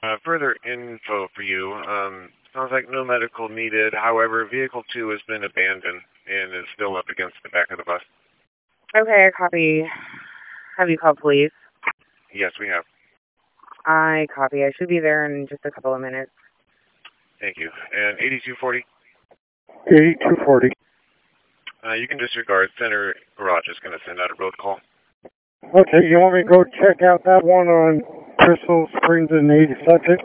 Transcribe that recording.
Further info for you. Sounds like no medical needed. However, Vehicle 2 has been abandoned and is still up against the back of the bus. Okay, I copy. Have you called police? Yes, we have. I copy. I should be there in just a couple of minutes. Thank you. And 8240? 8240. You can disregard. Center Garage is going to send out a road call. Okay, you want me to go check out that one on Crystal Springs and 82nd?